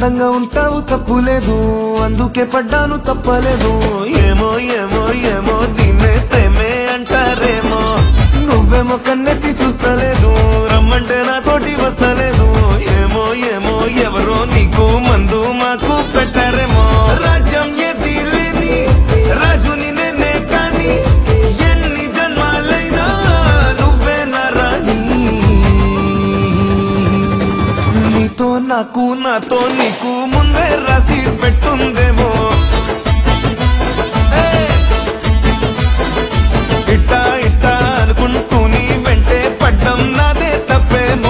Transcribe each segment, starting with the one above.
అందంగా ఉంటావు తప్పులేదు, అందుకే పడ్డాను తప్పలేదు. ఏమో ఏమో ఏమో దీన్నే ప్రేమే అంటారేమో. నువ్వేమో కన్నెత్తి చూస్తలేదు, రమ్మంటే నాతోటి వస్తలేదు. ఏమో ఏమో ఎవరో నీకు మందు మాకు పెట్టారేమో. రాజ్యం ఏది లేని రాజుని నేనే కాని, ఎన్ని జన్మాలైనా నువ్వే నా రాణి. నీతో నాకు నాతో నీకు ముందే రాసి పెట్టుందేమో. ఇట్టా ఇట్టా అనుకుంటూ నీ వెంటే పడ్డం నాదే తప్పేమో.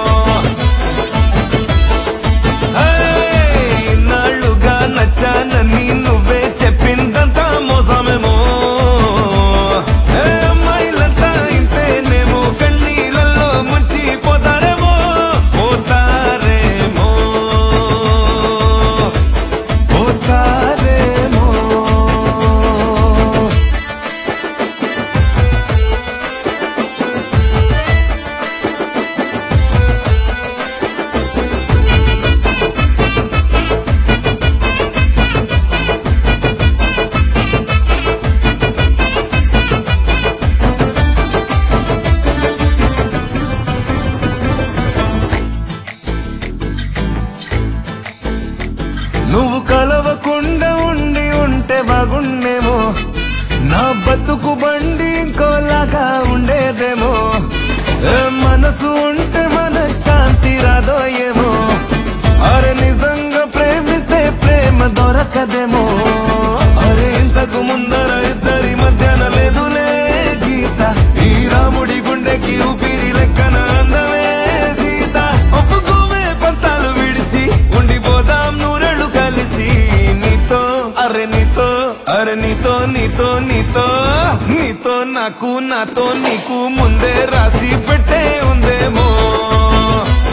ఇన్నాళ్ళుగా నచ్చానని నువ్వే చెప్పిందంతా మోసమేమో. అమ్మాయిలంతా ఇంతేనేమో, కన్నీళ్ళల్లో ముంచిపోతారేమో. పోతారేమో పోతారేమో. నువ్వు కలవకుండా ఉండి ఉంటే బాగుండేమో. నా బతుకు బండి ఇంకోలాగా ఉండేదేమో. మనసు ఉంటే మన శాంతి రాదో ఏమో. అరే నిజంగా ప్రేమిస్తే ప్రేమ దొరకదేమో. అరే ఇంతకు ముందర ఇద్దరి మధ్యన లేదులే గీత. ఈ రాముడి గుండెకి ఊపిరి లెక్కన అందమే సీత. ఒప్పుకోవే పంతాలు విడిచి ఉండిపోదాం నూరెళ్ళు కలిసి. నీతో అరే నీతో అరే నీతో నీతో నీతో నీతో నాకు నాతో నీకు ముందే రాసి పెట్టే ఉందేమో.